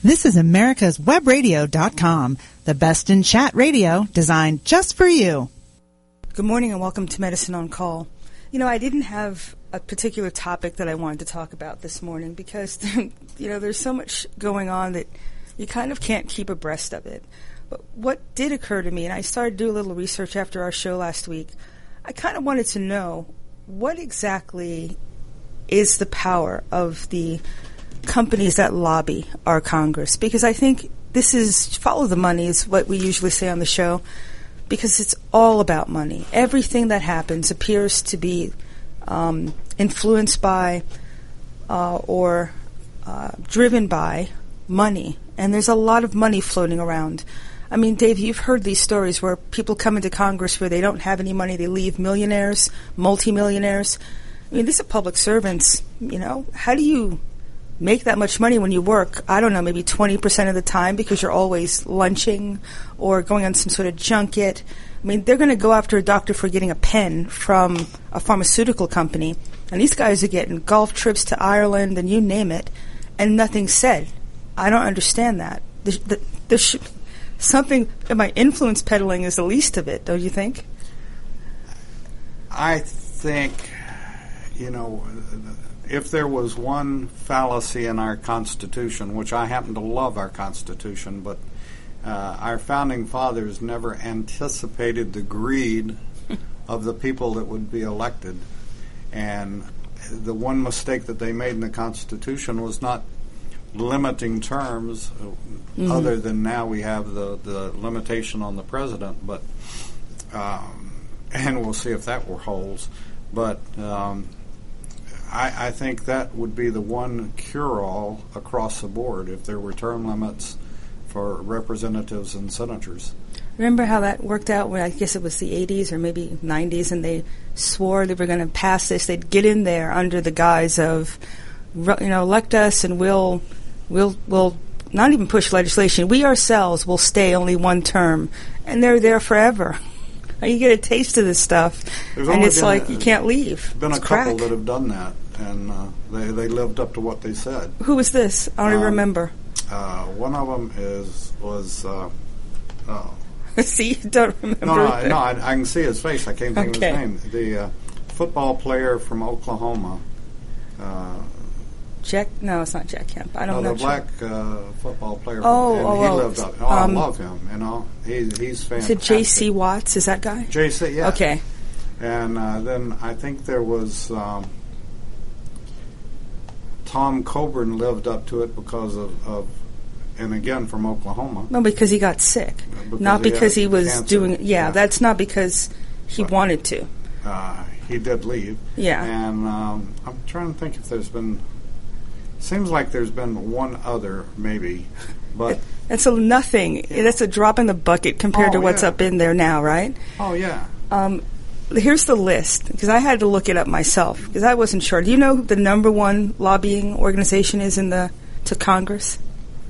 This is americaswebradio.com, the best in chat radio designed just for you. Good morning and welcome to Medicine on Call. You know, I didn't have a particular topic that I wanted to talk about this morning because, you know, there's so much going on that you kind of can't keep abreast of it. But what did occur to me, and I started to do a little research after our show last week, I kind of wanted to know what exactly is the power of the companies that lobby our Congress, because I think this is follow the money is what we usually say on the show, because it's all about money. Everything that happens appears to be influenced by or driven by money, and there's a lot of money floating around. I mean, Dave, you've heard these stories where people come into Congress where they don't have any money, they leave millionaires, multimillionaires. I mean, these are public servants, you know. How do you make that much money when you work, I don't know, maybe 20% of the time because you're always lunching or going on some sort of junket? I mean, they're going to go after a doctor for getting a pen from a pharmaceutical company, and these guys are getting golf trips to Ireland and you name it, and nothing's said. I don't understand that. There's something, my influence peddling is the least of it, don't you think? I think, you know, if there was one fallacy in our Constitution, which I happen to love our Constitution, but our founding fathers never anticipated the greed of the people that would be elected. And the one mistake that they made in the Constitution was not limiting terms, other than now we have the limitation on the president, but and we'll see if that holds. But I think that would be the one cure-all across the board if there were term limits for representatives and senators. Remember how that worked out when I guess it was the 80s or maybe 90s, and they swore they were going to pass this. They'd get in there under the guise of, you know, elect us and we'll not even push legislation. We ourselves will stay only one term, and they're there forever. You get a taste of this stuff, and it's like you can't leave. Been it's a couple crack. that have done that, and they lived up to what they said. Who was this? I don't even remember. One of them was. See, you don't remember. No, I can see his face. I can't think of his name. The football player from Oklahoma. Jack? No, it's not Jack Kemp. I don't know. The black football player. He lived up. I love him. You know, he's fantastic. Is it J.C. Watts? Is that guy? J.C. Yeah. Okay. And then I think there was Tom Coburn lived up to it because of and again from Oklahoma. No, because he got sick, not because he was cancer. Doing. Yeah, that's not because he wanted to. He did leave. Yeah. And I'm trying to think if there's been. Seems like there's been one other, maybe, but that's a nothing. Yeah. That's a drop in the bucket compared to what's up in there now, right? Oh yeah. Here's the list, because I had to look it up myself because I wasn't sure. Do you know who the number one lobbying organization is to Congress?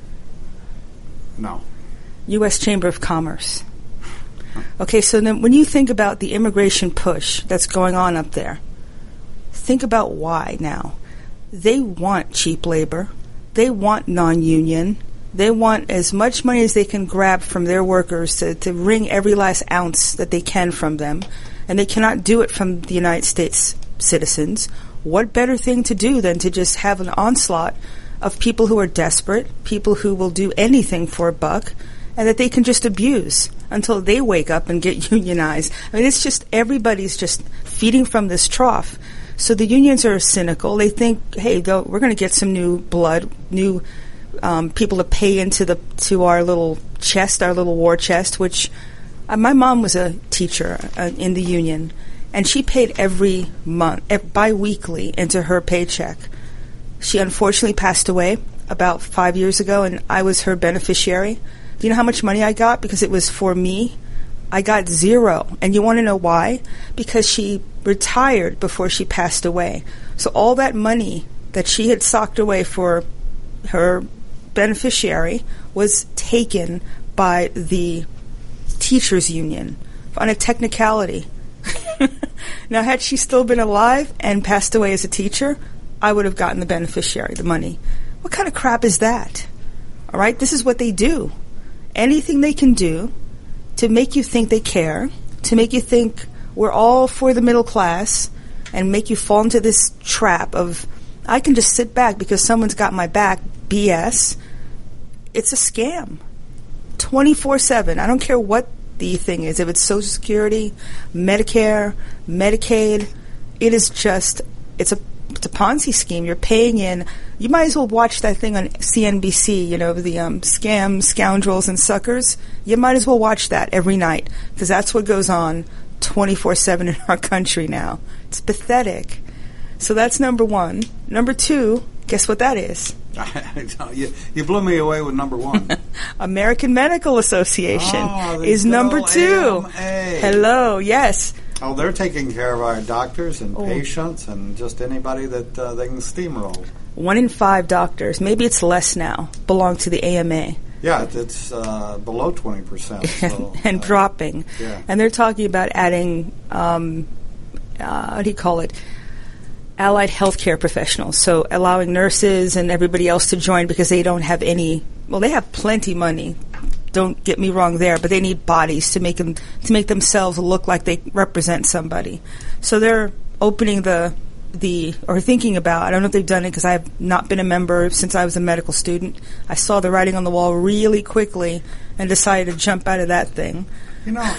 No. U.S. Chamber of Commerce. Okay, so then when you think about the immigration push that's going on up there, think about why now. They want cheap labor. They want non-union. They want as much money as they can grab from their workers to wring every last ounce that they can from them. And they cannot do it from the United States citizens. What better thing to do than to just have an onslaught of people who are desperate, people who will do anything for a buck, and that they can just abuse until they wake up and get unionized. I mean, it's just everybody's just feeding from this trough. So the unions are cynical. They think, hey, we're going to get some new blood, new people to pay to our little chest, our little war chest, which my mom was a teacher in the union, and she paid every month, bi-weekly, into her paycheck. She unfortunately passed away about 5 years ago, and I was her beneficiary. Do you know how much money I got? Because it was for me. I got zero. And you want to know why? Because she retired before she passed away. So all that money that she had socked away for her beneficiary was taken by the teachers union on a technicality. Now, had she still been alive and passed away as a teacher, I would have gotten the beneficiary, the money. What kind of crap is that? All right? This is what they do. Anything they can do to make you think they care, to make you think we're all for the middle class, and make you fall into this trap of, I can just sit back because someone's got my back, BS. It's a scam. 24/7. I don't care what the thing is. If it's Social Security, Medicare, Medicaid, it is just, it's a Ponzi scheme. You're paying in. You might as well watch that thing on CNBC, the scams, scoundrels, and suckers. You might as well watch that every night because that's what goes on 24/7 in our country now. It's pathetic. So that's number one. Number two, guess what that is? You blew me away with number one. American Medical Association is number two. AMA. Hello, yes. Oh, they're taking care of our doctors and patients and just anybody that they can steamroll. 1 in 5 doctors, maybe it's less now, belong to the AMA. Yeah, it's below 20%. So, and dropping. Yeah. And they're talking about adding, what do you call it, allied healthcare professionals. So allowing nurses and everybody else to join because they don't have any, well, they have plenty money. Don't get me wrong there, but they need bodies to make themselves look like they represent somebody. So they're opening or thinking about, I don't know if they've done it because I have not been a member since I was a medical student. I saw the writing on the wall really quickly and decided to jump out of that thing. Now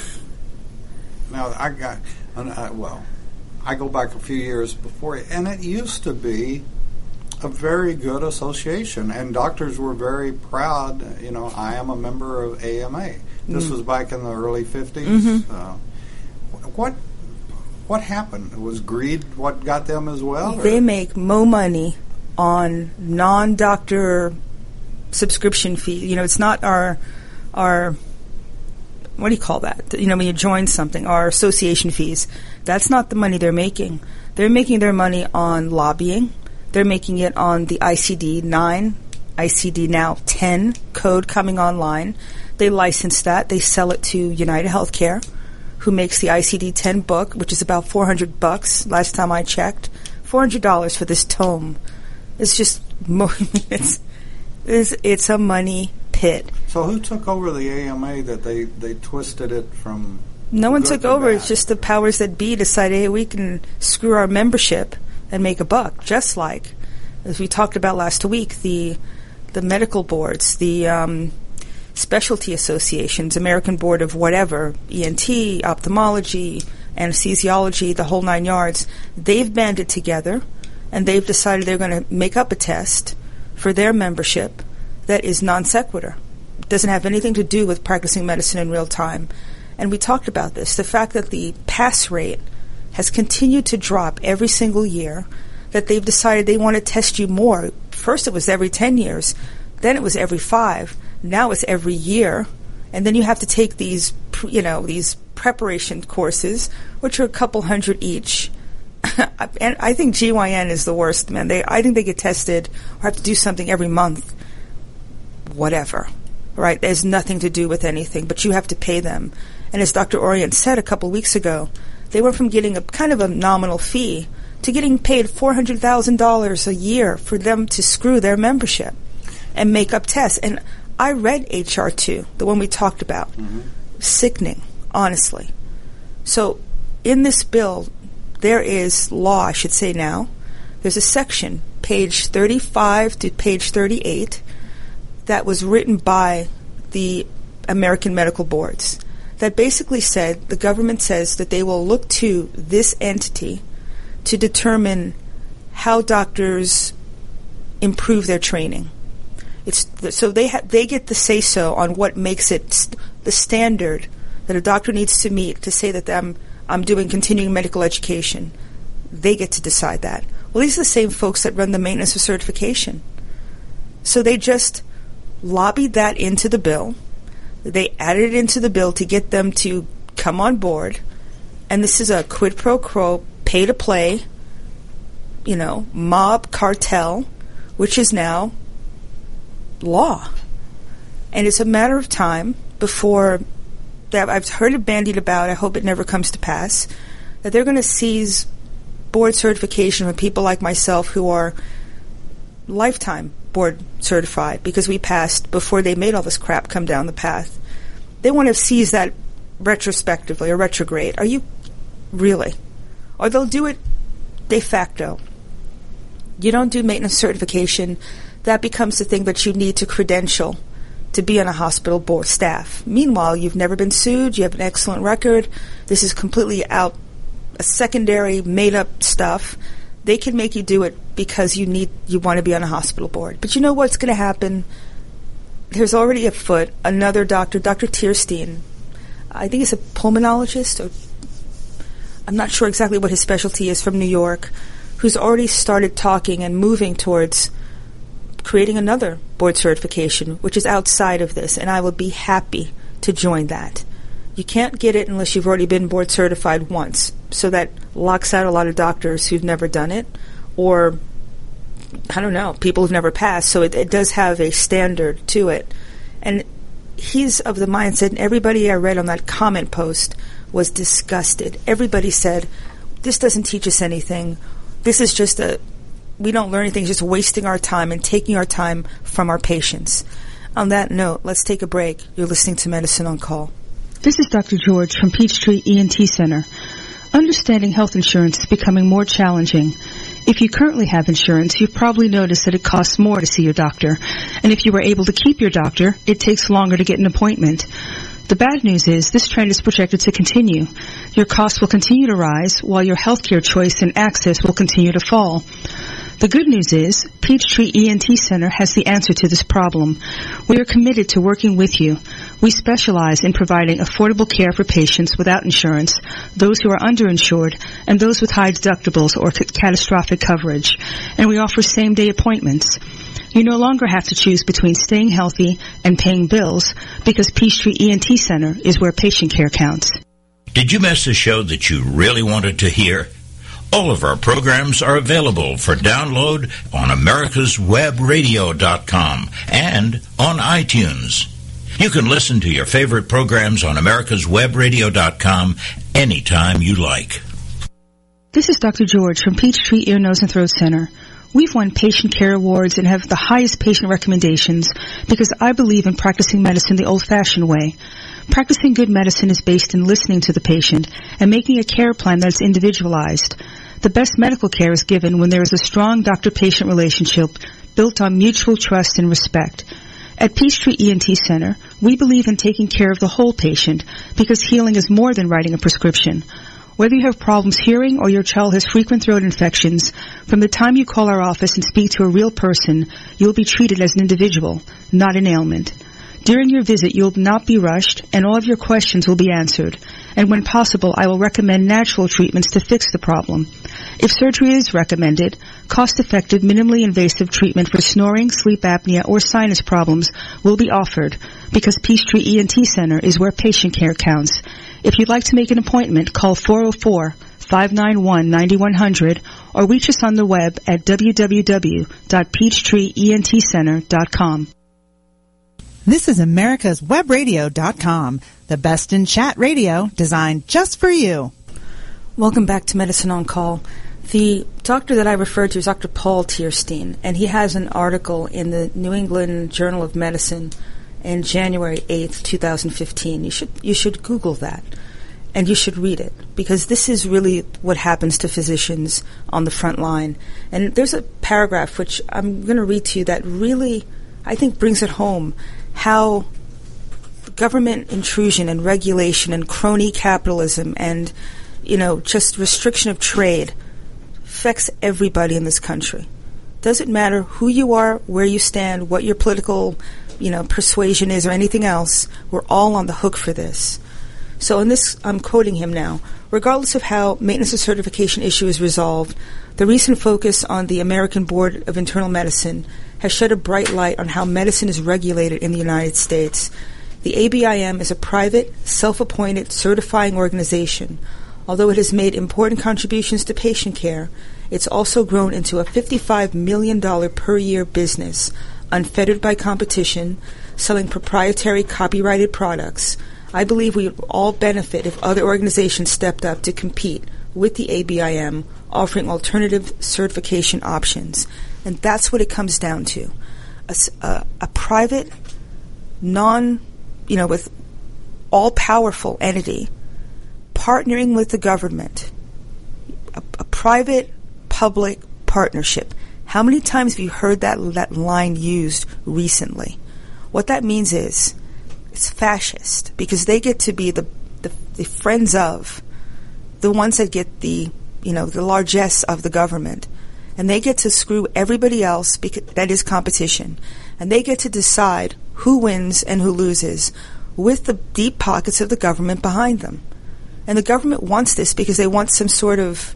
I go back a few years before, and it used to be a very good association, and doctors were very proud. I am a member of AMA. This was back in the early 50s. Mm-hmm. What happened? Was greed what got them as well? They make more money on non-doctor subscription fees. It's not our what do you call that? When you join something, our association fees. That's not the money they're making. They're making their money on lobbying. They're making it on the ICD-9, ICD now 10 code coming online. They license that. They sell it to United Healthcare, who makes the ICD-10 book, which is about $400 last time I checked. $400 for this tome. It's just it's a money pit. So who took over the AMA that they twisted it from? No one took over. It's just the powers that be decided, hey, we can screw our membership and make a buck. Just like, as we talked about last week, the medical boards, the specialty associations, American Board of whatever, ENT, ophthalmology, anesthesiology, the whole 9 yards, they've banded together and they've decided they're going to make up a test for their membership that is non sequitur. It doesn't have anything to do with practicing medicine in real time. And we talked about this, the fact that the pass rate has continued to drop every single year, that they've decided they want to test you more. First it was every 10 years, then it was every 5, now it's every year. And then you have to take these preparation courses, which are a couple hundred each. And I think GYN is the worst, man. I think they get tested or have to do something every month. Whatever. Right? There's nothing to do with anything, but you have to pay them. And as Dr. Orient said a couple weeks ago, they went from getting a kind of a nominal fee to getting paid $400,000 a year for them to screw their membership and make up tests. And I read HR 2, the one we talked about. Mm-hmm. Sickening, honestly. So in this bill, there is law, I should say now. There's a section, page 35 to page 38, that was written by the American medical boards that basically said, the government says that they will look to this entity to determine how doctors improve their training. So they get the say-so on what makes it the standard that a doctor needs to meet to say that I'm doing continuing medical education. They get to decide that. Well, these are the same folks that run the maintenance of certification. So they just lobbied that into the bill. They added it into the bill to get them to come on board. And this is a quid pro quo, pay-to-play, mob cartel, which is now law. And it's a matter of time before that. I've heard it bandied about, I hope it never comes to pass, that they're going to seize board certification from people like myself who are lifetime board certified because we passed before they made all this crap come down the path. They want to seize that retrospectively or retrograde. Are you really? Or they'll do it de facto. You don't do maintenance certification. That becomes the thing that you need to credential to be on a hospital board staff. Meanwhile, you've never been sued. You have an excellent record. This is completely out, a secondary, made-up stuff. They can make you do it because you want to be on a hospital board. But you know what's going to happen? There's already afoot another doctor, Dr. Tierstein. I think he's a pulmonologist, or I'm not sure exactly what his specialty is, from New York, who's already started talking and moving towards creating another board certification, which is outside of this, and I will be happy to join that. You can't get it unless you've already been board certified once, so that locks out a lot of doctors who've never done it, or, I don't know, people who've never passed, so it does have a standard to it. And he's of the mindset, and everybody I read on that comment post was disgusted. Everybody said, this doesn't teach us anything. This is just we don't learn anything, it's just wasting our time and taking our time from our patients. On that note, let's take a break. You're listening to Medicine on Call. This is Dr. George from Peachtree ENT Center. Understanding health insurance is becoming more challenging. If you currently have insurance, you've probably noticed that it costs more to see your doctor. And if you were able to keep your doctor, it takes longer to get an appointment. The bad news is this trend is projected to continue. Your costs will continue to rise while your healthcare choice and access will continue to fall. The good news is Peachtree ENT Center has the answer to this problem. We are committed to working with you. We specialize in providing affordable care for patients without insurance, those who are underinsured, and those with high deductibles or catastrophic coverage. And we offer same-day appointments. You no longer have to choose between staying healthy and paying bills because Peachtree ENT Center is where patient care counts. Did you miss a show that you really wanted to hear? All of our programs are available for download on americaswebradio.com and on iTunes. You can listen to your favorite programs on americaswebradio.com anytime you like. This is Dr. George from Peachtree Ear, Nose, and Throat Center. We've won patient care awards and have the highest patient recommendations because I believe in practicing medicine the old-fashioned way. Practicing good medicine is based in listening to the patient and making a care plan that's individualized. The best medical care is given when there is a strong doctor-patient relationship built on mutual trust and respect. At Peachtree ENT Center, we believe in taking care of the whole patient because healing is more than writing a prescription. Whether you have problems hearing or your child has frequent throat infections, from the time you call our office and speak to a real person, you'll be treated as an individual, not an ailment. During your visit, you'll not be rushed, and all of your questions will be answered. And when possible, I will recommend natural treatments to fix the problem. If surgery is recommended, cost-effective, minimally invasive treatment for snoring, sleep apnea, or sinus problems will be offered because Peachtree ENT Center is where patient care counts. If you'd like to make an appointment, call 404-591-9100 or reach us on the web at www.peachtreeentcenter.com. This is americaswebradio.com, the best in chat radio designed just for you. Welcome back to Medicine on Call. The doctor that I referred to is Dr. Paul Tierstein, and he has an article in the New England Journal of Medicine in January 8th, 2015. You should Google that, and you should read it, because this is really what happens to physicians on the front line. And there's a paragraph which I'm going to read to you that really, I think, brings it home how government intrusion and regulation and crony capitalism and, just restriction of trade affects everybody in this country. Doesn't matter who you are, where you stand, what your political, persuasion is or anything else. We're all on the hook for this. So in this, I'm quoting him now. Regardless of how maintenance and certification issue is resolved, the recent focus on the American Board of Internal Medicine has shed a bright light on how medicine is regulated in the United States. The ABIM is a private, self-appointed certifying organization. Although it has made important contributions to patient care, it's also grown into a $55 million per year business, unfettered by competition, selling proprietary copyrighted products. I believe we would all benefit if other organizations stepped up to compete with the ABIM, offering alternative certification options. And that's what it comes down to. a private, with all-powerful entity partnering with the government, a private-public partnership. How many times have you heard that line used recently? What that means is it's fascist, because they get to be the friends of the ones that get the largesse of the government, and they get to screw everybody else because that is competition, and they get to decide who wins and who loses with the deep pockets of the government behind them. And the government wants this because they want some sort of,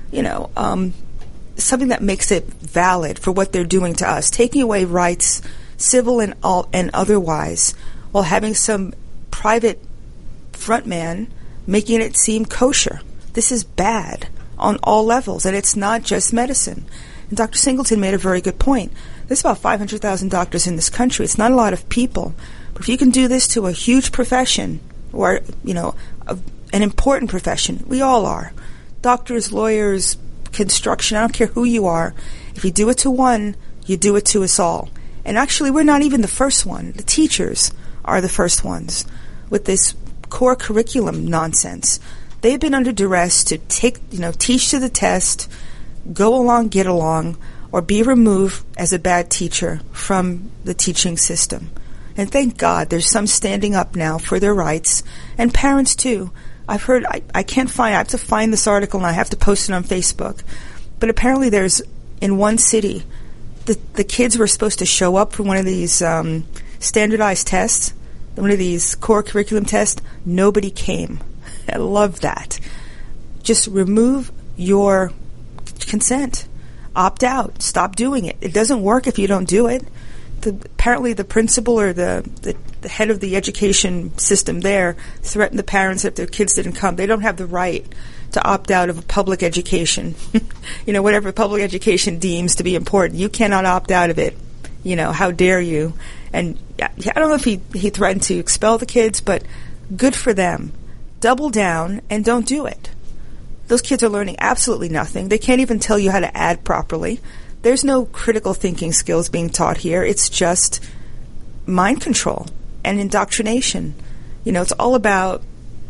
something that makes it valid for what they're doing to us, taking away rights, civil and otherwise, while having some private frontman making it seem kosher. This is bad on all levels, and it's not just medicine. And Dr. Singleton made a very good point. There's about 500,000 doctors in this country. It's not a lot of people. But if you can do this to a huge profession, or, an important profession, we all are. Doctors, lawyers, construction, I don't care who you are. If you do it to one, you do it to us all. And actually, we're not even the first one. The teachers are the first ones with this core curriculum nonsense. They've been under duress to teach to the test, go along, get along, or be removed as a bad teacher from the teaching system. And thank God there's some standing up now for their rights, and parents too. I've heard, I have to find this article and I have to post it on Facebook. But apparently there's, in one city, the kids were supposed to show up for one of these standardized tests, one of these core curriculum tests. Nobody came. I love that. Just remove your consent. Opt out. Stop doing it. It doesn't work if you don't do it. Apparently the principal or the head of the education system there threatened the parents if their kids didn't come. They don't have the right to opt out of a public education. Whatever public education deems to be important. You cannot opt out of it. How dare you? And I don't know if he threatened to expel the kids, but good for them. Double down and don't do it. Those kids are learning absolutely nothing. They can't even tell you how to add properly. There's no critical thinking skills being taught here. It's just mind control and indoctrination. It's all about,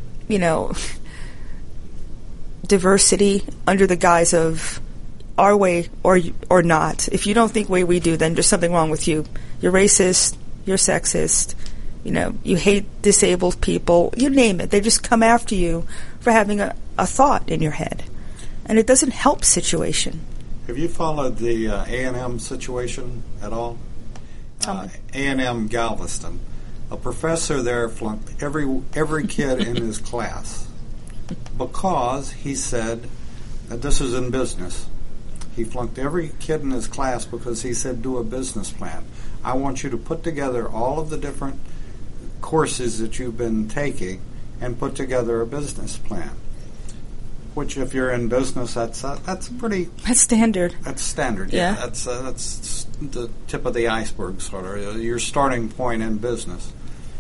diversity under the guise of our way or not. If you don't think the way we do, then there's something wrong with you. You're racist. You're sexist. You hate disabled people. You name it. They just come after you for having a thought in your head. And it doesn't help situation. Have you followed the A&M situation at all? A&M Galveston. A professor there flunked every kid in his class because he said, this is in business, he flunked every kid in his class because he said, do a business plan. I want you to put together all of the different courses that you've been taking and put together a business plan. Which, if you're in business, that's standard. That's standard. Yeah. That's the tip of the iceberg, sort of your starting point in business.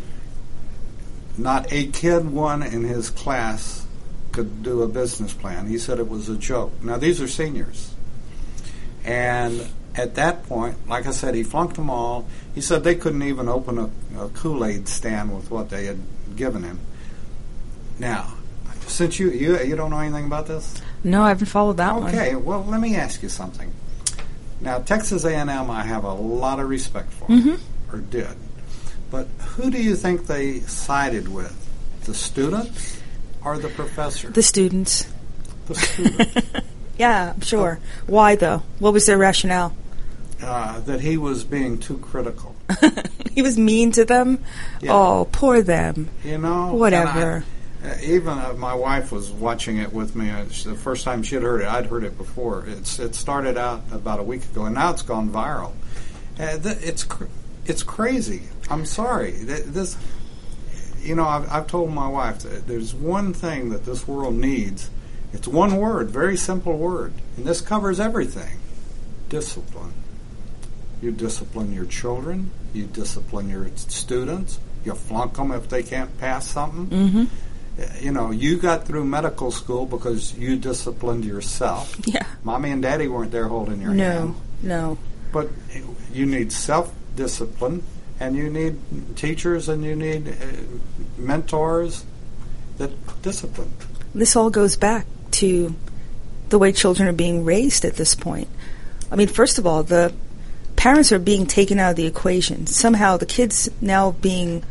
Not a kid one in his class could do a business plan. He said it was a joke. Now these are seniors, and at that point, like I said, he flunked them all. He said they couldn't even open a Kool-Aid stand with what they had given him. Now, since you don't know anything about this? No, I haven't followed that one. Okay, well, let me ask you something. Now, Texas A&M I have a lot of respect for, or did. But who do you think they sided with? The students or the professor? The students. The students. Yeah, I'm sure. Why, though? What was their rationale? That he was being too critical. He was mean to them? Yeah. Oh, poor them. Whatever. Even my wife was watching it with me. The first time she had heard it, I'd heard it before. It started out about a week ago, and now it's gone viral. It's crazy. I'm sorry. I've told my wife that there's one thing that this world needs. It's one word, very simple word, and this covers everything. Discipline. You discipline your children. You discipline your students. You flunk them if they can't pass something. Mm-hmm. You got through medical school because you disciplined yourself. Yeah. Mommy and Daddy weren't there holding your hand. No. But you need discipline, and you need teachers and you need mentors that discipline. This all goes back to the way children are being raised at this point. I mean, first of all, the parents are being taken out of the equation. Somehow the kids now being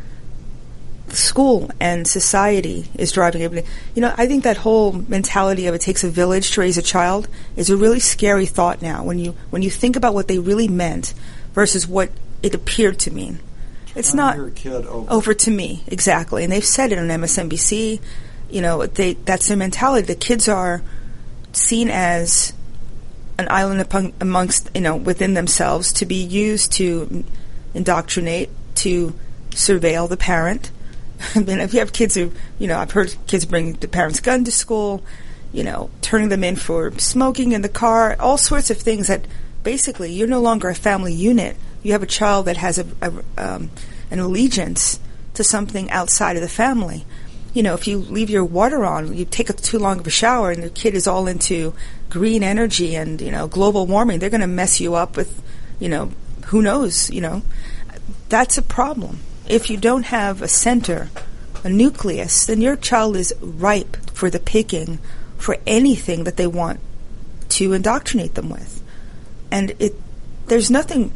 school and society is driving everything. You know, I think that whole mentality of it takes a village to raise a child is a really scary thought now when you think about what they really meant versus what it appeared to mean. It's not your kid over to me, exactly. And they've said it on MSNBC. You know, that's their mentality. The kids are seen as an island amongst, within themselves to be used to indoctrinate, to surveil the parent. I mean, if you have kids who, I've heard kids bring the parent's gun to school, turning them in for smoking in the car, all sorts of things that basically you're no longer a family unit. You have a child that has an allegiance to something outside of the family. If you leave your water on, you take too long of a shower and the kid is all into green energy and, global warming, they're going to mess you up with, who knows, That's a problem. If you don't have a center, a nucleus, then your child is ripe for the picking for anything that they want to indoctrinate them with. And there's nothing,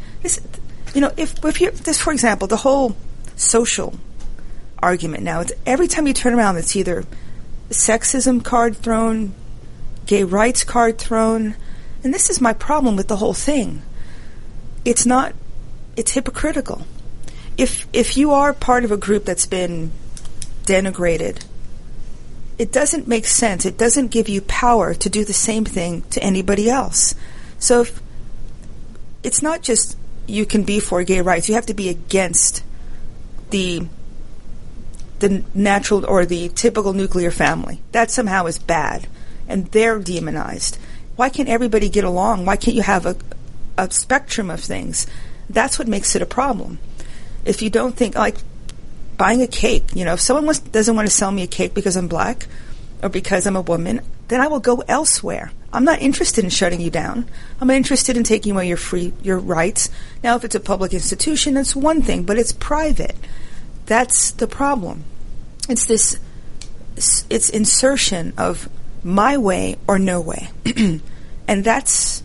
if you're, this, for example, the whole social argument now, it's every time you turn around, it's either sexism card thrown, gay rights card thrown, and this is my problem with the whole thing. It's hypocritical. If you are part of a group that's been denigrated, it doesn't make sense. It doesn't give you power to do the same thing to anybody else. So if it's not just you can be for gay rights, you have to be against the natural or the typical nuclear family. That somehow is bad, and they're demonized. Why can't everybody get along? Why can't you have a spectrum of things? That's what makes it a problem. If you don't think, like buying a cake, if someone doesn't want to sell me a cake because I'm black or because I'm a woman, then I will go elsewhere. I'm not interested in shutting you down. I'm interested in taking away your rights. Now, if it's a public institution, that's one thing, but it's private. That's the problem. It's insertion of my way or no way. And it's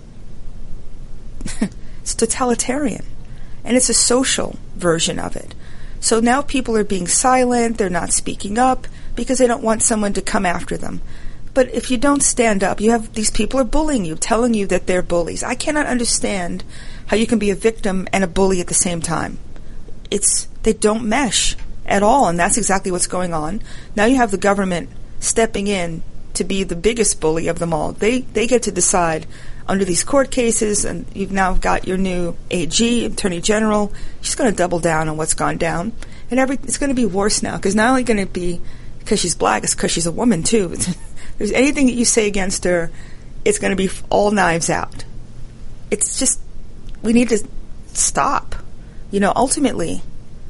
totalitarian. And it's a social version of it. So now people are being silent, they're not speaking up because they don't want someone to come after them. But if you don't stand up, you have these people are bullying you, telling you that they're bullies. I cannot understand how you can be a victim and a bully at the same time. They don't mesh at all, and that's exactly what's going on. Now you have the government stepping in to be the biggest bully of them all. They get to decide under these court cases, and you've now got your new AG, Attorney General. She's going to double down on what's gone down. And it's going to be worse now, because not only going to be because she's black, it's because she's a woman, too. There's anything that you say against her, it's going to be all knives out. It's just, we need to stop. Ultimately,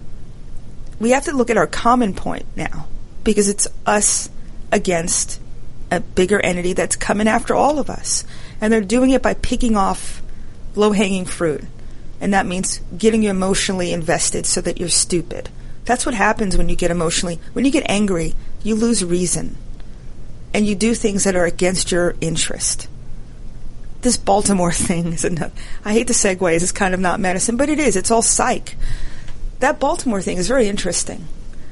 we have to look at our common point now, because it's us against a bigger entity that's coming after all of us. And they're doing it by picking off low-hanging fruit. And that means getting you emotionally invested so that you're stupid. That's what happens when you get angry, you lose reason. And you do things that are against your interest. This Baltimore thing I hate the segues, it's kind of not medicine, but it is. It's all psych. That Baltimore thing is very interesting.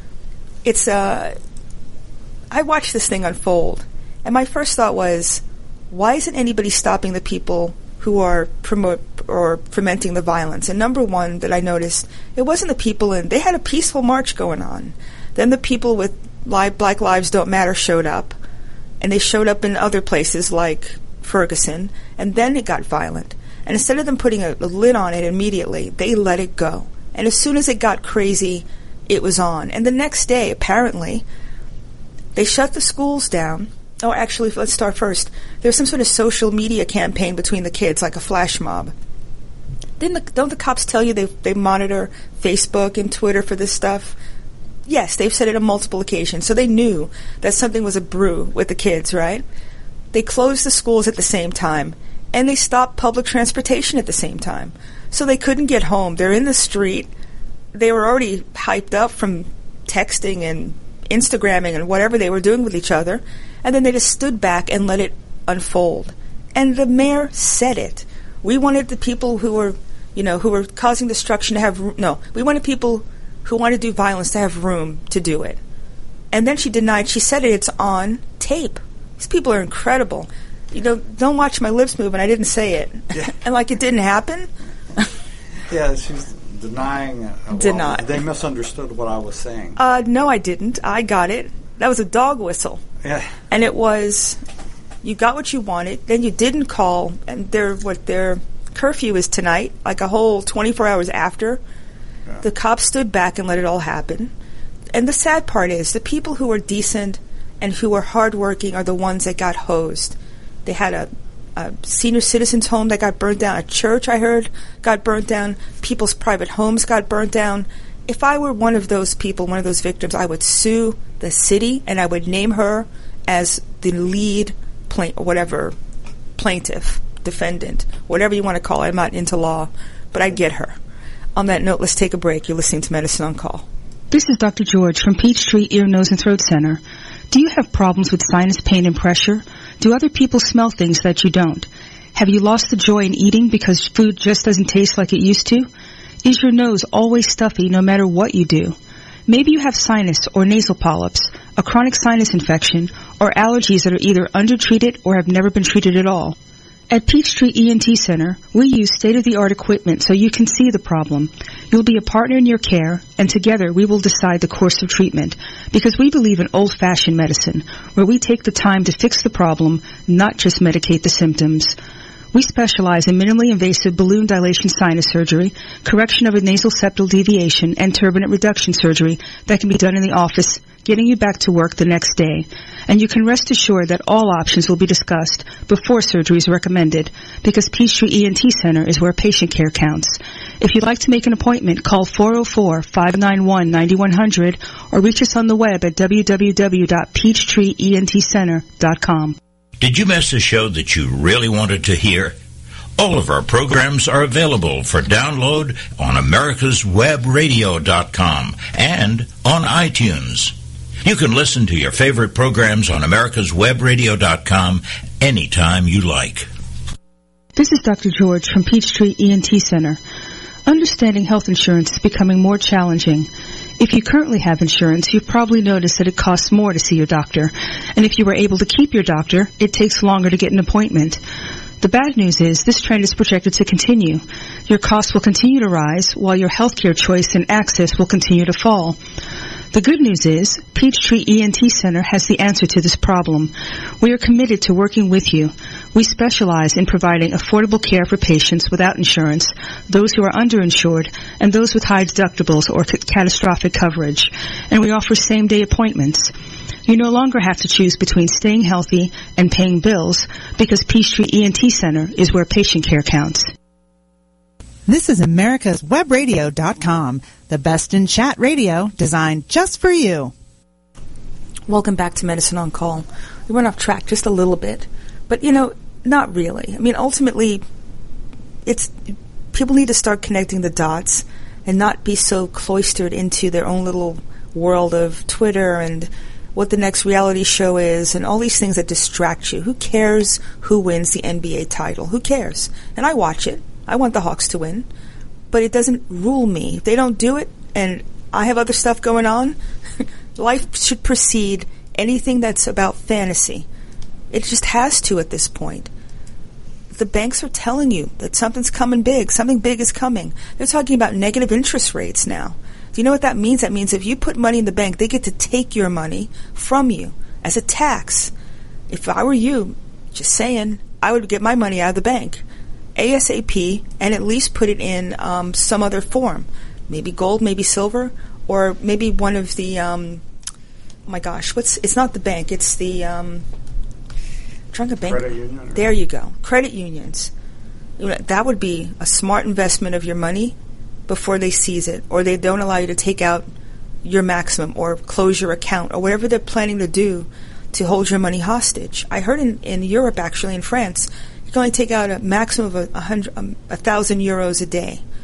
I watched this thing unfold, and my first thought was, why isn't anybody stopping the people who are fomenting the violence? And number one that I noticed, it wasn't the people they had a peaceful march going on. Then the people with Black Lives Don't Matter showed up, and they showed up in other places like Ferguson, and then it got violent. And instead of them putting a lid on it immediately, they let it go. And as soon as it got crazy, it was on. And the next day, apparently, they shut the schools down. Oh, actually, let's start first. There's some sort of social media campaign between the kids, like a flash mob. Don't the cops tell you they monitor Facebook and Twitter for this stuff? Yes, they've said it on multiple occasions. So they knew that something was a brew with the kids, right? They closed the schools at the same time, and they stopped public transportation at the same time. So they couldn't get home. They're in the street. They were already hyped up from texting and Instagramming and whatever they were doing with each other. And then they just stood back and let it unfold. And the mayor said it. We wanted the people who were, who were causing destruction to have we wanted people who want to do violence to have room to do it. And then she denied. She said it's on tape. These people are incredible. Don't watch my lips move, and I didn't say it. Yeah. And like it didn't happen. Yeah, she's denying. Denied. They misunderstood what I was saying. No, I didn't. I got it. That was a dog whistle. Yeah. And it was, you got what you wanted, then you didn't call, and their curfew is tonight, like a whole 24 hours after. Yeah. The cops stood back and let it all happen. And the sad part is, the people who are decent and who are hardworking are the ones that got hosed. They had a senior citizens home that got burnt down. A church, I heard, got burnt down. People's private homes got burnt down. If I were one of those people, one of those victims, I would sue the city and I would name her as the lead plaintiff, defendant, whatever you want to call it. I'm not into law, but I'd get her. On that note, let's take a break. You're listening to Medicine on Call. This is Dr. George from Peachtree Ear, Nose, and Throat Center. Do you have problems with sinus pain and pressure? Do other people smell things that you don't? Have you lost the joy in eating because food just doesn't taste like it used to? Is your nose always stuffy no matter what you do? Maybe you have sinus or nasal polyps, a chronic sinus infection, or allergies that are either undertreated or have never been treated at all. At Peachtree ENT Center, we use state-of-the-art equipment so you can see the problem. You'll be a partner in your care, and together we will decide the course of treatment, because we believe in old-fashioned medicine, where we take the time to fix the problem, not just medicate the symptoms. We specialize in minimally invasive balloon dilation sinus surgery, correction of a nasal septal deviation, and turbinate reduction surgery that can be done in the office, getting you back to work the next day. And you can rest assured that all options will be discussed before surgery is recommended, because Peachtree ENT Center is where patient care counts. If you'd like to make an appointment, call 404-591-9100 or reach us on the web at www.peachtreeentcenter.com. Did you miss a show that you really wanted to hear? All of our programs are available for download on americaswebradio.com and on iTunes. You can listen to your favorite programs on americaswebradio.com anytime you like. This is Dr. George from Peachtree ENT Center. Understanding health insurance is becoming more challenging. If you currently have insurance, you've probably noticed that it costs more to see your doctor. And if you were able to keep your doctor, it takes longer to get an appointment. The bad news is this trend is projected to continue. Your costs will continue to rise while your healthcare choice and access will continue to fall. The good news is Peachtree ENT Center has the answer to this problem. We are committed to working with you. We specialize in providing affordable care for patients without insurance, those who are underinsured, and those with high deductibles or catastrophic coverage. And we offer same-day appointments. You no longer have to choose between staying healthy and paying bills, because Peachtree ENT Center is where patient care counts. This is americaswebradio.com, the best in chat radio designed just for you. Welcome back to Medicine on Call. We went off track just a little bit, but not really. I mean, ultimately, people need to start connecting the dots and not be so cloistered into their own little world of Twitter and what the next reality show is and all these things that distract you. Who cares who wins the NBA title? Who cares? And I watch it. I want the Hawks to win, but it doesn't rule me. If they don't do it and I have other stuff going on, life should precede anything that's about fantasy. It just has to at this point. The banks are telling you that something's coming big. Something big is coming. They're talking about negative interest rates now. Do you know what that means? That means if you put money in the bank, they get to take your money from you as a tax. If I were you, just saying, I would get my money out of the bank ASAP and at least put it in some other form. Maybe gold, maybe silver, or maybe one of the, oh my gosh, it's not the bank, it's the, Credit union. There you go. Credit unions. That would be a smart investment of your money before they seize it, or they don't allow you to take out your maximum or close your account or whatever they're planning to do to hold your money hostage. I heard in Europe, actually, in France, you can only take out a maximum of 1,000 euros a day.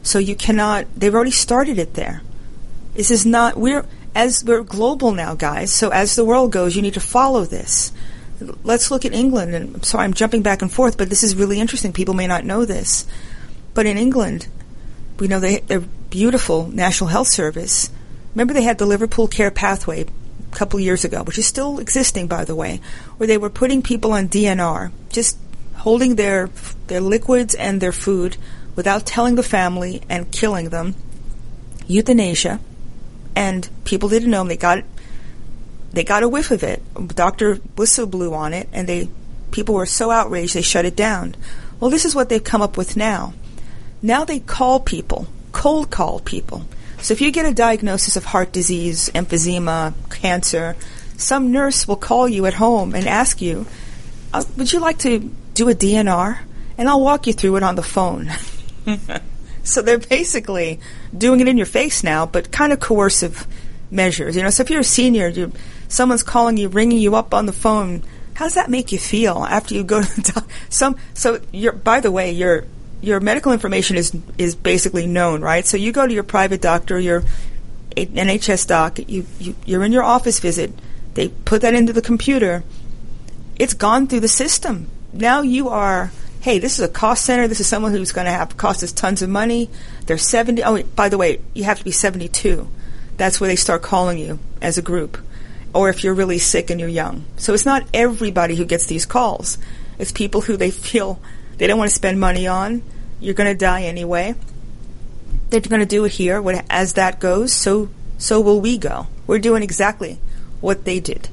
So you cannot, they've already started it there. This is not, we're global now, guys, so as the world goes, you need to follow this. Let's look at England, and I'm sorry I'm jumping back and forth, but this is really interesting. People may not know this. But in England, we know their beautiful National Health Service. Remember they had the Liverpool Care Pathway a couple years ago, which is still existing, by the way, where they were putting people on DNR, just holding their liquids and their food without telling the family and killing them. Euthanasia. And people didn't know them. They got a whiff of it. Dr. Whistle blew on it, and people were so outraged they shut it down. Well, this is what they've come up with now. Now they call people, cold call people. So if you get a diagnosis of heart disease, emphysema, cancer, some nurse will call you at home and ask you, would you like to do a DNR? And I'll walk you through it on the phone. So they're basically doing it in your face now, but kind of coercive measures. So if you're a senior, someone's calling you, ringing you up on the phone, how does that make you feel after you go to the doctor? So by the way, your medical information is basically known, right? So you go to your private doctor, your NHS doc, you're in your office visit, they put that into the computer, it's gone through the system. Now you are, hey, this is a cost center, this is someone who's going to cost us tons of money, they're 70, by the way, you have to be 72. That's where they start calling you as a group, or if you're really sick and you're young. So it's not everybody who gets these calls. It's people who they feel they don't want to spend money on. You're going to die anyway. They're going to do it here. As that goes, so will we go. We're doing exactly what they did.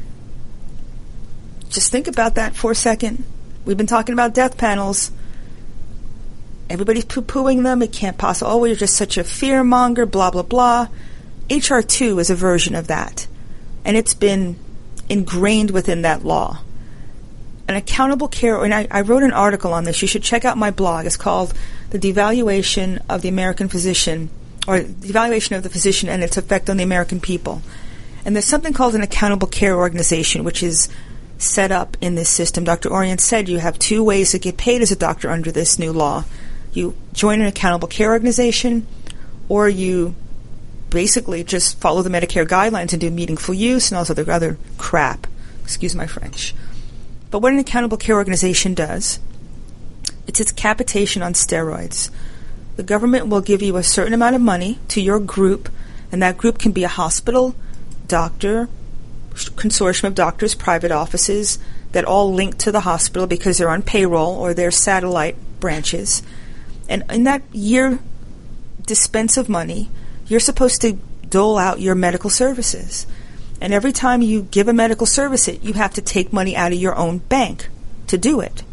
Just think about that for a second. We've been talking about death panels. Everybody's poo-pooing them. It can't possibly. Oh, you're just such a fear-monger, blah, blah, blah. H.R. 2 is a version of that. And it's been ingrained within that law. An accountable care, and I wrote an article on this. You should check out my blog. It's called The Devaluation of the American Physician, or The Devaluation of the Physician and Its Effect on the American People. And there's something called an accountable care organization, which is set up in this system. Dr. Orient said you have two ways to get paid as a doctor under this new law. You join an accountable care organization, or you basically just follow the Medicare guidelines and do meaningful use and all this other crap. Excuse my French. But what an accountable care organization does, it's capitation on steroids. The government will give you a certain amount of money to your group, and that group can be a hospital, doctor, consortium of doctors, private offices that all link to the hospital because they're on payroll or they're satellite branches. And in that year dispense of money, you're supposed to dole out your medical services. And every time you give a medical service, you have to take money out of your own bank to do it.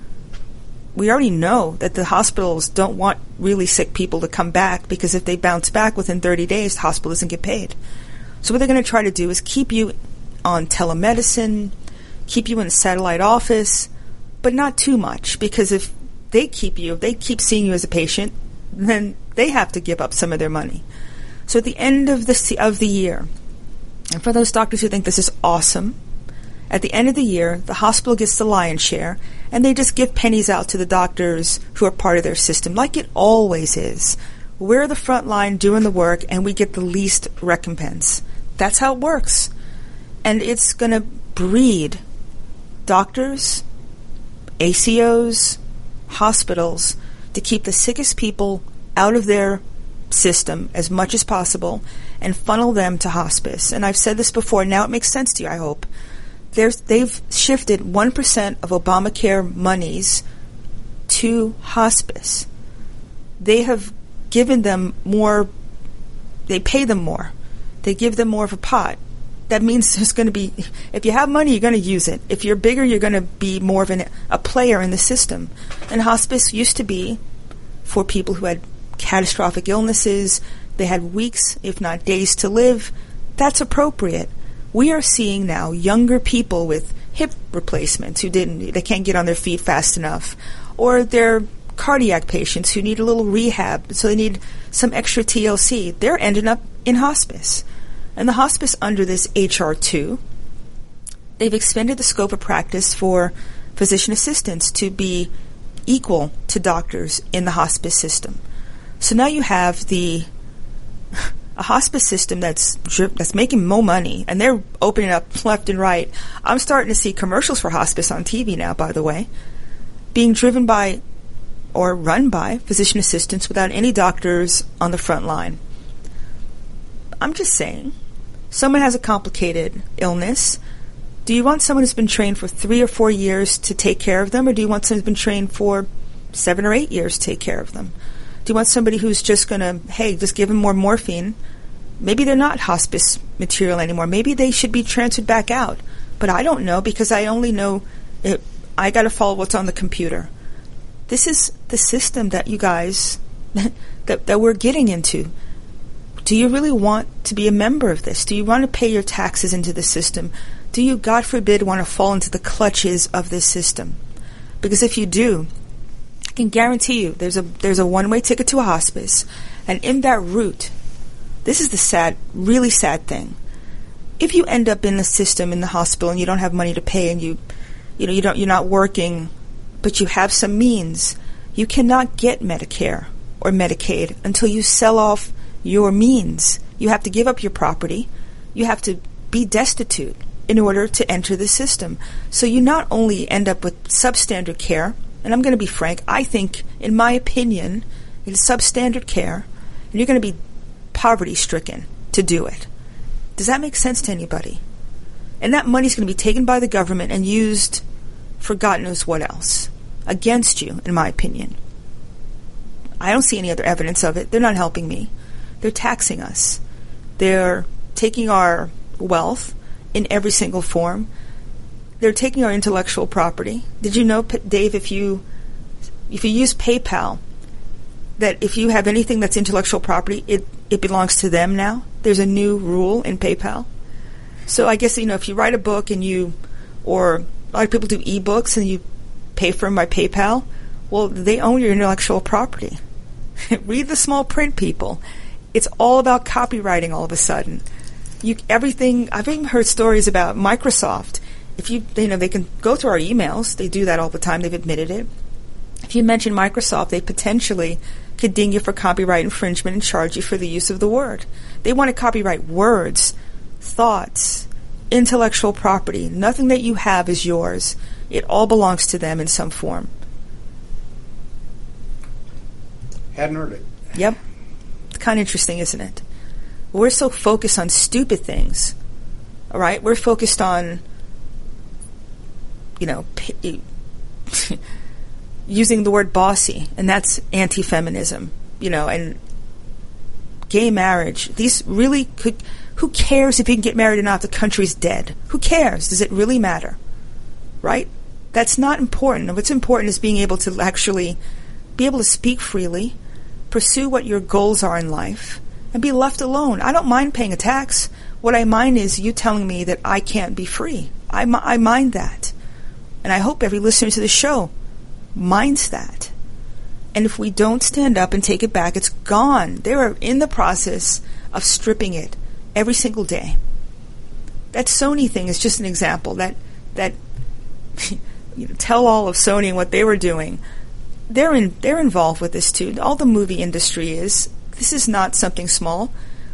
We already know that the hospitals don't want really sick people to come back because if they bounce back within 30 days, the hospital doesn't get paid. So what they're going to try to do is keep you on telemedicine, keep you in a satellite office, but not too much, because if they keep seeing you as a patient, then they have to give up some of their money. So at the end of the year, and for those doctors who think this is awesome, at the end of the year, the hospital gets the lion's share, and they just give pennies out to the doctors who are part of their system, like it always is. We're the front line doing the work, and we get the least recompense. That's how it works. And it's going to breed doctors, ACOs, hospitals to keep the sickest people out of their system as much as possible and funnel them to hospice. And I've said this before, now it makes sense to you, I hope. They've shifted 1% of Obamacare monies to hospice. They have given them more, they pay them more. They give them more of a pot. That means there's going to be, if you have money, you're going to use it. If you're bigger, you're going to be more of a player in the system. And hospice used to be for people who had catastrophic illnesses. They had weeks, if not days, to live. That's appropriate. We are seeing now younger people with hip replacements they can't get on their feet fast enough, or they're cardiac patients who need a little rehab, so they need some extra TLC. They're ending up in hospice. And the hospice under this H.R. 2, they've expanded the scope of practice for physician assistants to be equal to doctors in the hospice system. So now you have a hospice system that's making more money, and they're opening up left and right. I'm starting to see commercials for hospice on TV now, by the way, being driven by or run by physician assistants without any doctors on the front line. I'm just saying, someone has a complicated illness. Do you want someone who's been trained for 3 or 4 years to take care of them, or do you want someone who's been trained for 7 or 8 years to take care of them? Do you want somebody who's just going to, hey, just give them more morphine? Maybe they're not hospice material anymore. Maybe they should be transferred back out. But I don't know, because I only know I got to follow what's on the computer. This is the system that you guys, that we're getting into. Do you really want to be a member of this? Do you want to pay your taxes into the system? Do you, God forbid, want to fall into the clutches of this system? Because if you do, I can guarantee you there's a one-way ticket to a hospice, and in that route, this is the really sad thing. If you end up in the system, in the hospital, and you don't have money to pay, and you're not working, but you have some means, you cannot get Medicare or Medicaid until you sell off your means. You have to give up your property. You have to be destitute in order to enter the system. So you not only end up with substandard care, and I'm going to be frank, I think, in my opinion, it is substandard care, and you're going to be poverty-stricken to do it. Does that make sense to anybody? And that money's going to be taken by the government and used for God knows what else. Against you, in my opinion. I don't see any other evidence of it. They're not helping me. They're taxing us. They're taking our wealth in every single form. They're taking our intellectual property. Did you know, Dave, if you use PayPal, that if you have anything that's intellectual property, it belongs to them now? There's a new rule in PayPal. So I guess, if you write a book or a lot of people do e-books and you pay for them by PayPal, well, they own your intellectual property. Read the small print, people. It's all about copywriting all of a sudden. Everything. I've even heard stories about Microsoft. If they can go through our emails. They do that all the time. They've admitted it. If you mention Microsoft, they potentially could ding you for copyright infringement and charge you for the use of the word. They want to copyright words, thoughts, intellectual property. Nothing that you have is yours. It all belongs to them in some form. Hadn't heard it. Yep. It's kind of interesting, isn't it? We're so focused on stupid things. All right? We're focused on, using the word bossy, and that's anti-feminism, and gay marriage. These really could. Who cares if you can get married or not? The country's dead. Who cares? Does it really matter? Right? That's not important. What's important is being able to actually be able to speak freely, pursue what your goals are in life, and be left alone. I don't mind paying a tax. What I mind is you telling me that I can't be free. I mind that. And I hope every listener to the show minds that. And if we don't stand up and take it back, it's gone. They are in the process of stripping it every single day. That Sony thing is just an example. That tell all of Sony and what they were doing. They're involved with this too. All the movie industry is. This is not something small.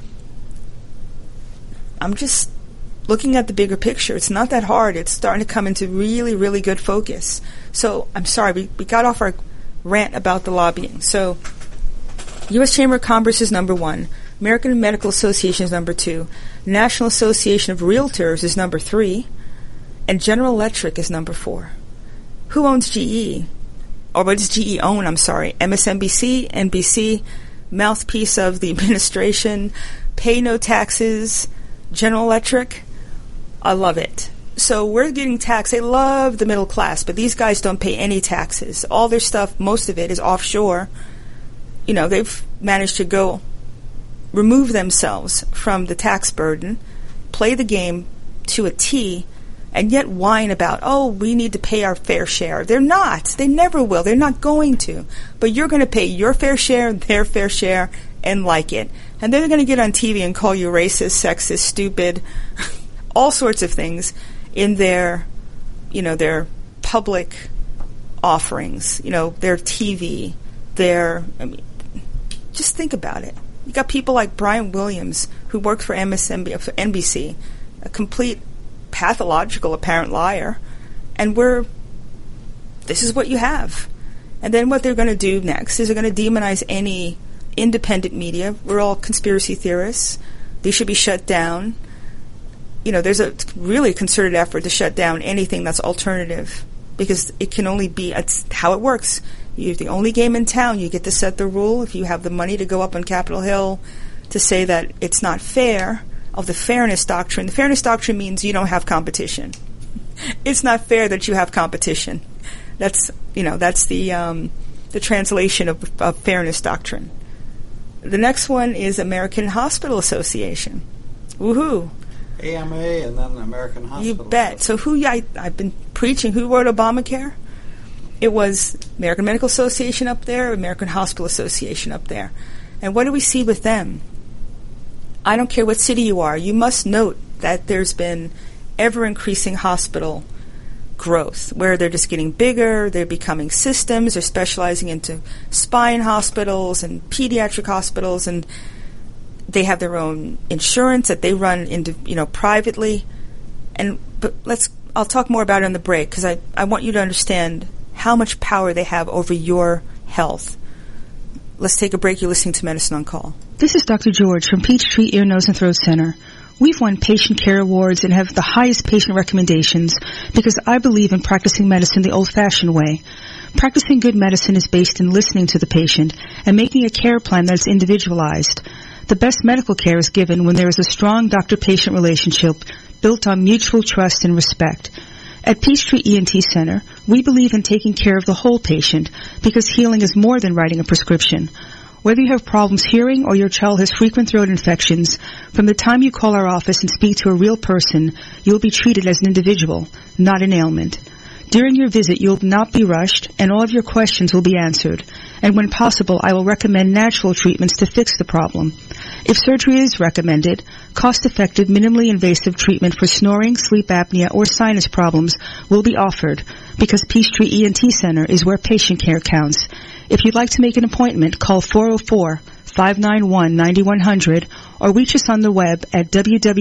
I'm just looking at the bigger picture. It's not that hard. It's starting to come into really, really good focus. So I'm sorry, we got off our rant about the lobbying. So U.S. Chamber of Commerce is number 1. American Medical Association is number 2. National Association of Realtors is number 3. And General Electric is number 4. Who owns GE? Or what does GE own? I'm sorry. MSNBC, NBC, mouthpiece of the administration, pay no taxes, General Electric. I love it. So we're getting taxed. They love the middle class, but these guys don't pay any taxes. All their stuff, most of it, is offshore. They've managed to go remove themselves from the tax burden, play the game to a T, and yet whine about, we need to pay our fair share. They're not. They never will. They're not going to. But you're going to pay your fair share, their fair share, and like it. And then they're going to get on TV and call you racist, sexist, stupid, all sorts of things in their public offerings, their TV, just think about it. You got people like Brian Williams, who worked for NBC, a complete pathological apparent liar, and this is what you have. And then what they're going to do next is they're going to demonize any independent media. We're all conspiracy theorists. They should be shut down. There's a really concerted effort to shut down anything that's alternative, because it can only be, it's how it works. You're the only game in town. You get to set the rule. If you have the money to go up on Capitol Hill to say that it's not fair, of the fairness doctrine. The fairness doctrine means you don't have competition. It's not fair that you have competition. That's the translation of fairness doctrine. The next one is American Hospital Association. Woohoo! AMA and then American Hospital. You bet. So I've been preaching. Who wrote Obamacare? It was American Medical Association up there, American Hospital Association up there. And what do we see with them? I don't care what city you are. You must note that there's been ever-increasing hospital growth, where they're just getting bigger, they're becoming systems, they're specializing into spine hospitals and pediatric hospitals, and they have their own insurance that they run into, privately. But I'll talk more about it on the break, because I want you to understand how much power they have over your health. Let's take a break. You're listening to Medicine on Call. This is Dr. George from Peachtree Ear, Nose, and Throat Center. We've won patient care awards and have the highest patient recommendations because I believe in practicing medicine the old-fashioned way. Practicing good medicine is based in listening to the patient and making a care plan that's individualized. The best medical care is given when there is a strong doctor-patient relationship built on mutual trust and respect. At Peachtree ENT Center, we believe in taking care of the whole patient because healing is more than writing a prescription. Whether you have problems hearing or your child has frequent throat infections, from the time you call our office and speak to a real person, you'll be treated as an individual, not an ailment. During your visit, you'll not be rushed, and all of your questions will be answered. And when possible, I will recommend natural treatments to fix the problem. If surgery is recommended, cost-effective, minimally invasive treatment for snoring, sleep apnea, or sinus problems will be offered because Peachtree ENT Center is where patient care counts. If you'd like to make an appointment, call 404-591-9100 or reach us on the web at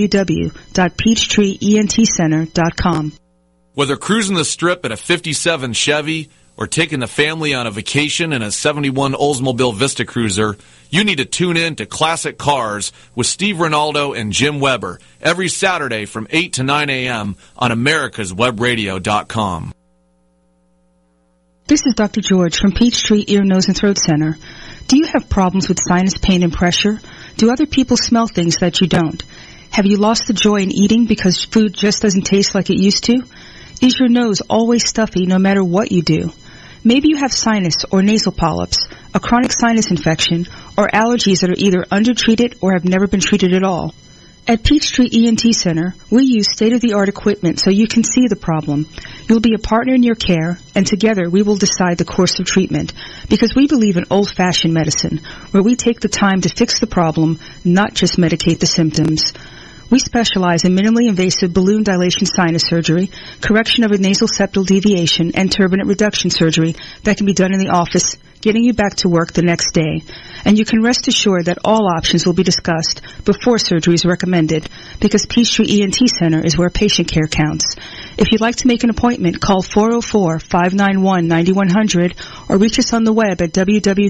www.peachtreeentcenter.com. Whether cruising the Strip in a 57 Chevy or taking the family on a vacation in a 71 Oldsmobile Vista Cruiser, you need to tune in to Classic Cars with Steve Ronaldo and Jim Weber every Saturday from 8 to 9 a.m. on americaswebradio.com. This is Dr. George from Peachtree Ear, Nose, and Throat Center. Do you have problems with sinus pain and pressure? Do other people smell things that you don't? Have you lost the joy in eating because food just doesn't taste like it used to? Is your nose always stuffy no matter what you do? Maybe you have sinus or nasal polyps, a chronic sinus infection, or allergies that are either undertreated or have never been treated at all. At Peachtree ENT Center, we use state-of-the-art equipment so you can see the problem. You'll be a partner in your care, and together we will decide the course of treatment, because we believe in old-fashioned medicine, where we take the time to fix the problem, not just medicate the symptoms. We specialize in minimally invasive balloon dilation sinus surgery, correction of a nasal septal deviation, and turbinate reduction surgery that can be done in the office, getting you back to work the next day. And you can rest assured that all options will be discussed before surgery is recommended, because Peachtree ENT Center is where patient care counts. If you'd like to make an appointment, call 404-591-9100 or reach us on the web at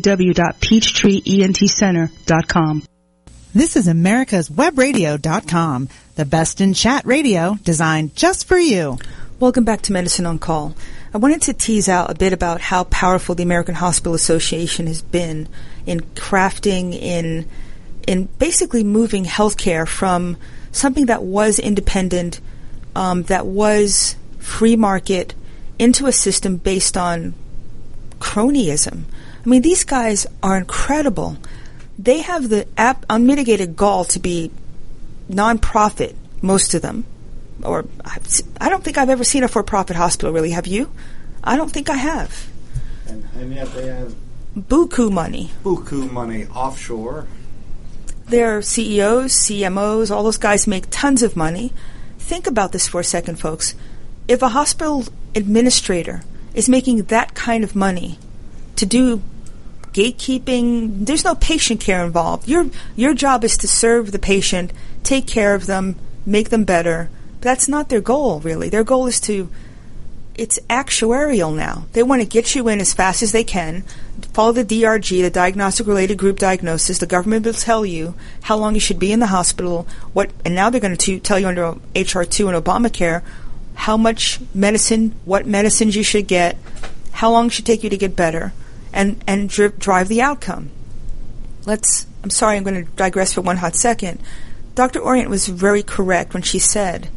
www.peachtreeentcenter.com. This is americaswebradio.com, the best in chat radio designed just for you. Welcome back to Medicine on Call. I wanted to tease out a bit about how powerful the American Hospital Association has been in crafting, in basically moving healthcare from something that was independent, that was free market, into a system based on cronyism. I mean, these guys are incredible. They have the unmitigated gall to be non-profit, most of them. Or I don't think I've ever seen a for-profit hospital, really. Have you? I don't think I have. And yet they have buku money. Buku money offshore. Their CEOs, CMOs, all those guys make tons of money. Think about this for a second, folks. If a hospital administrator is making that kind of money to do gatekeeping. There's no patient care involved. Your job is to serve the patient, take care of them, make them better. But that's not their goal, really. Their goal is it's actuarial now. They want to get you in as fast as they can, follow the DRG, the diagnostic-related group diagnosis. The government will tell you how long you should be in the hospital, and now they're going to tell you under H.R. 2 and Obamacare how much medicine, what medicines you should get, how long it should take you to get better, and drive the outcome. I'm sorry, I'm going to digress for one hot second. Dr. Orient was very correct when she said,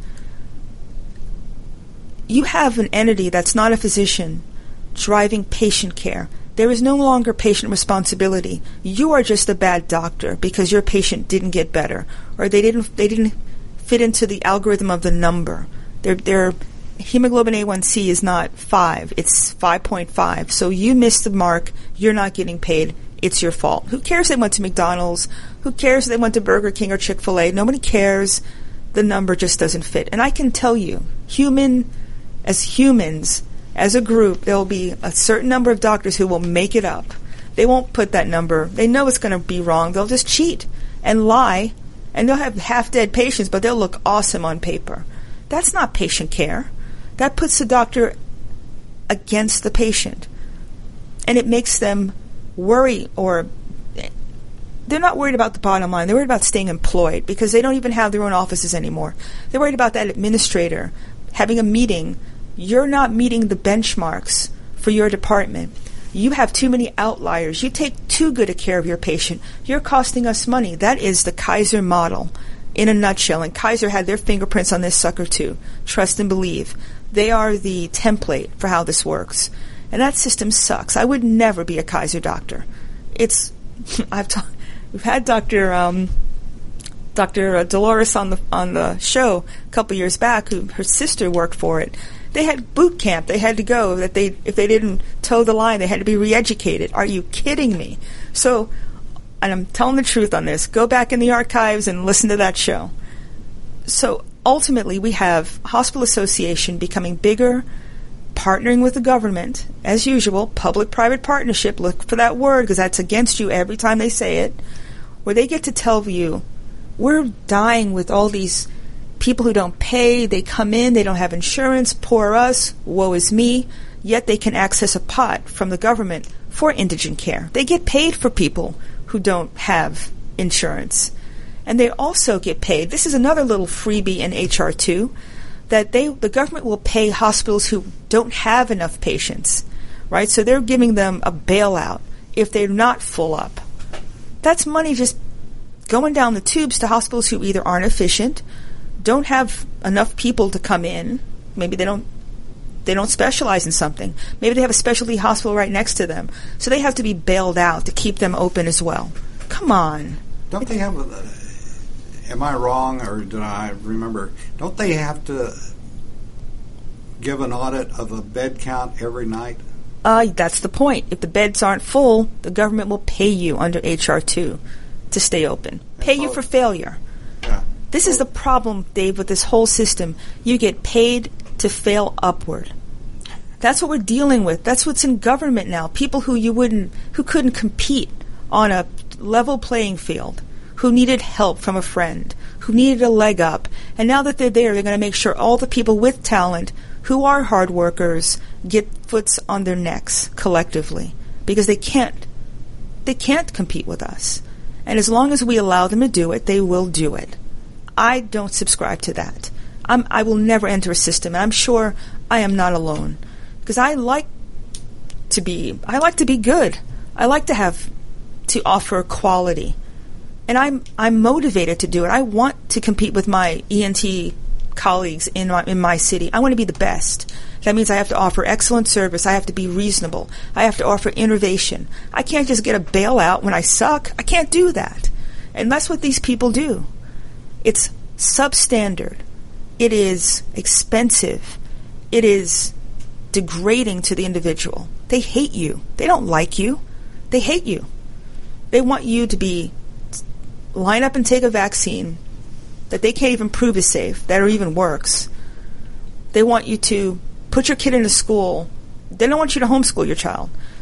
you have an entity that's not a physician driving patient care. There is no longer patient responsibility. You are just a bad doctor because your patient didn't get better, or they didn't fit into the algorithm of the number. Their hemoglobin A1C is not 5, it's 5.5. So you missed the mark, you're not getting paid, it's your fault. Who cares if they went to McDonald's? Who cares if they went to Burger King or Chick-fil-A? Nobody cares. The number just doesn't fit. And I can tell you, as humans, as a group, there will be a certain number of doctors who will make it up. They won't put that number. They know it's going to be wrong. They'll just cheat and lie, and they'll have half-dead patients, but they'll look awesome on paper. That's not patient care. That puts the doctor against the patient. And it makes them worry, or they're not worried about the bottom line. They're worried about staying employed because they don't even have their own offices anymore. They're worried about that administrator having a meeting. You're not meeting the benchmarks for your department. You have too many outliers. You take too good a care of your patient. You're costing us money. That is the Kaiser model in a nutshell. And Kaiser had their fingerprints on this sucker too. Trust and believe. They are the template for how this works. And that system sucks. I would never be a Kaiser doctor. We've had Dr. Dolores on the show a couple years back, who her sister worked for it. They had boot camp. They had to go. If they didn't toe the line, they had to be re-educated. Are you kidding me? So, and I'm telling the truth on this. Go back in the archives and listen to that show. So ultimately, we have hospital association becoming bigger, partnering with the government, as usual, public-private partnership. Look for that word because that's against you every time they say it, where they get to tell you, we're dying with all these people who don't pay. They come in, they don't have insurance, poor us, woe is me, yet they can access a pot from the government for indigent care. They get paid for people who don't have insurance. And they also get paid, this is another little freebie in H.R. 2, that the government will pay hospitals who don't have enough patients, right? So they're giving them a bailout if they're not full up. That's money just going down the tubes to hospitals who either aren't efficient, don't have enough people to come in. Maybe they don't specialize in something. Maybe they have a specialty hospital right next to them. So they have to be bailed out to keep them open as well. Come on. Don't they have am I wrong, or did I remember, don't they have to give an audit of a bed count every night? That's the point. If the beds aren't full, the government will pay you under H.R. 2 to stay open. Pay you for failure. Yeah. This is the problem, Dave, with this whole system. You get paid to fail upward. That's what we're dealing with. That's what's in government now. People who couldn't compete on a level playing field, who needed help from a friend, who needed a leg up. And now that they're there, they're going to make sure all the people with talent who are hard workers get foots on their necks collectively, because they can't compete with us. And as long as we allow them to do it, they will do it. I don't subscribe to that. I will never enter a system, and I'm sure I am not alone, because I like to be good. I like to offer quality, and I'm motivated to do it. I want to compete with my ENT colleagues in my city. I want to be the best. That means I have to offer excellent service. I have to be reasonable. I have to offer innovation. I can't just get a bailout when I suck. I can't do that. And that's what these people do. It's substandard. It is expensive. It is degrading to the individual. They hate you. They don't like you. They hate you. They want you to line up and take a vaccine that they can't even prove is safe, that or even works. They want you to put your kid into school. They don't want you to homeschool your child,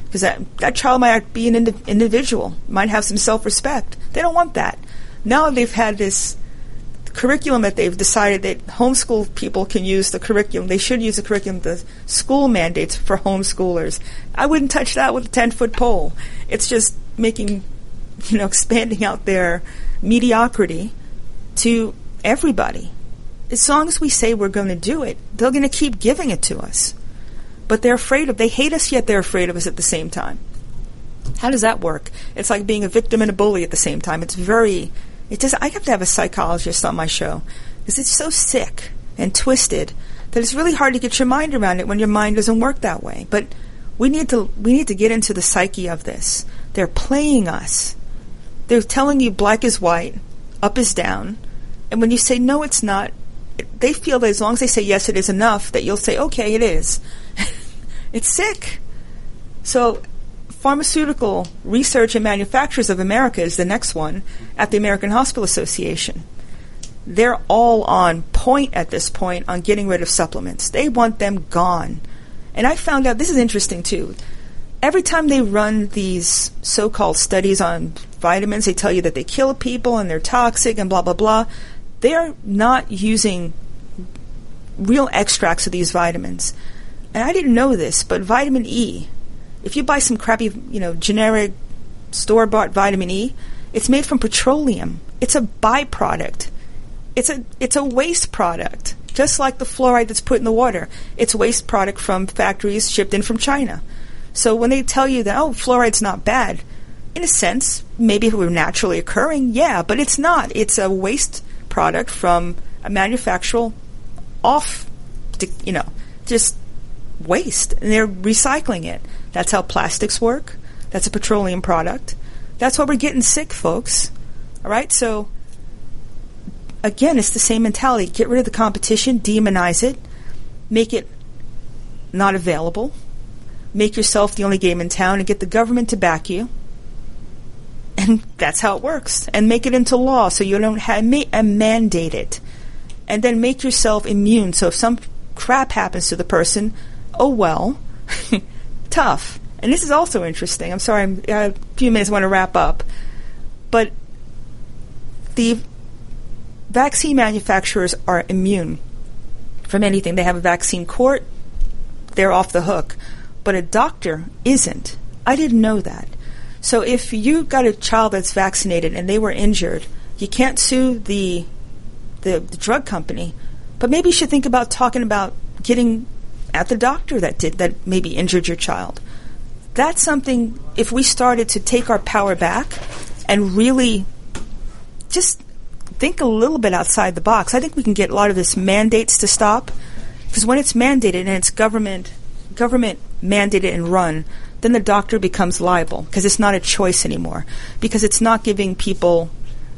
because that child might be an individual, might have some self-respect. They don't want that. Now they've had this curriculum that they've decided that homeschool people can use the curriculum. They should use the curriculum, the school mandates for homeschoolers. I wouldn't touch that with a 10-foot pole. It's just making, expanding out their mediocrity to everybody. As long as we say we're going to do it, they're going to keep giving it to us. But they hate us, yet they're afraid of us at the same time. How does that work? It's like being a victim and a bully at the same time. I have to have a psychologist on my show because it's so sick and twisted that it's really hard to get your mind around it when your mind doesn't work that way. But we need to get into the psyche of this. They're playing us. They're telling you black is white, up is down, and when you say no, it's not, they feel that as long as they say yes, it is enough, that you'll say, okay, it is. It's sick. So Pharmaceutical Research and Manufacturers of America is the next one at the American Hospital Association. They're all on point at this point on getting rid of supplements. They want them gone. And I found out, this is interesting too, every time they run these so-called studies on vitamins, they tell you that they kill people and they're toxic and blah, blah, blah. They're not using real extracts of these vitamins. And I didn't know this, but vitamin E, if you buy some crappy, generic store-bought vitamin E, it's made from petroleum. It's a byproduct. It's a waste product, just like the fluoride that's put in the water. It's a waste product from factories shipped in from China. So when they tell you that, fluoride's not bad, in a sense, maybe if it were naturally occurring, yeah, but it's not. It's a waste product from a manufacturer just waste, and they're recycling it. That's how plastics work. That's a petroleum product. That's why we're getting sick, folks. All right? So, again, it's the same mentality. Get rid of the competition, demonize it, make it not available, make yourself the only game in town, and get the government to back you. And that's how it works. And make it into law so you don't mandate it. And then make yourself immune. So if some crap happens to the person, oh well, tough. And this is also interesting. I'm sorry, I have a few minutes, I want to wrap up. But the vaccine manufacturers are immune from anything. They have a vaccine court, they're off the hook. But a doctor isn't. I didn't know that. So if you got a child that's vaccinated and they were injured, you can't sue the drug company. But maybe you should think about talking about getting at the doctor that maybe injured your child. That's something, if we started to take our power back and really just think a little bit outside the box, I think we can get a lot of this mandates to stop. Because when it's mandated and it's government mandated and run, then the doctor becomes liable because it's not a choice anymore, because it's not giving people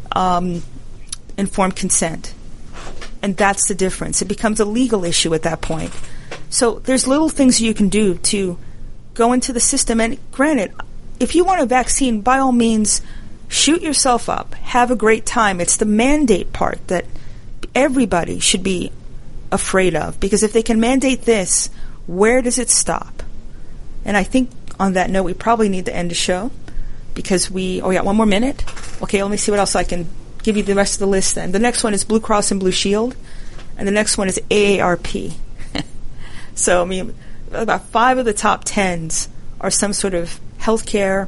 informed consent. And that's the difference. It becomes a legal issue at that point. So there's little things you can do to go into the system. And granted, if you want a vaccine, by all means, shoot yourself up. Have a great time. It's the mandate part that everybody should be afraid of. Because if they can mandate this, where does it stop? And I think on that note, we probably need to end the show because one more minute? Okay, let me see what else I can give you the rest of the list then. The next one is Blue Cross and Blue Shield, and the next one is AARP. So, about 5 of the top 10s are some sort of healthcare,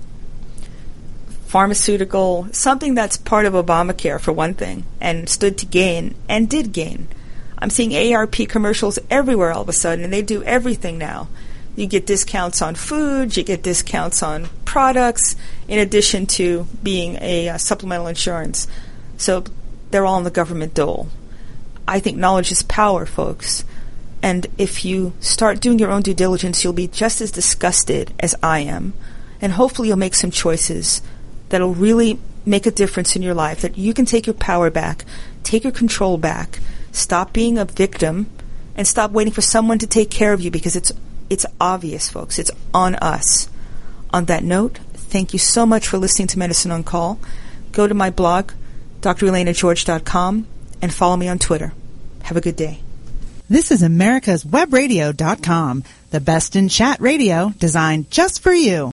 pharmaceutical, something that's part of Obamacare, for one thing, and stood to gain, and did gain. I'm seeing AARP commercials everywhere all of a sudden, and they do everything now. You get discounts on food, you get discounts on products, in addition to being a supplemental insurance. So they're all in the government dole. I think knowledge is power, folks. And if you start doing your own due diligence, you'll be just as disgusted as I am. And hopefully you'll make some choices that'll really make a difference in your life, that you can take your power back, take your control back, stop being a victim, and stop waiting for someone to take care of you, because it's obvious, folks. It's on us. On that note, thank you so much for listening to Medicine on Call. Go to my blog, drelenageorge.com, and follow me on Twitter. Have a good day. This is AmericasWebRadio.com, the best in chat radio designed just for you.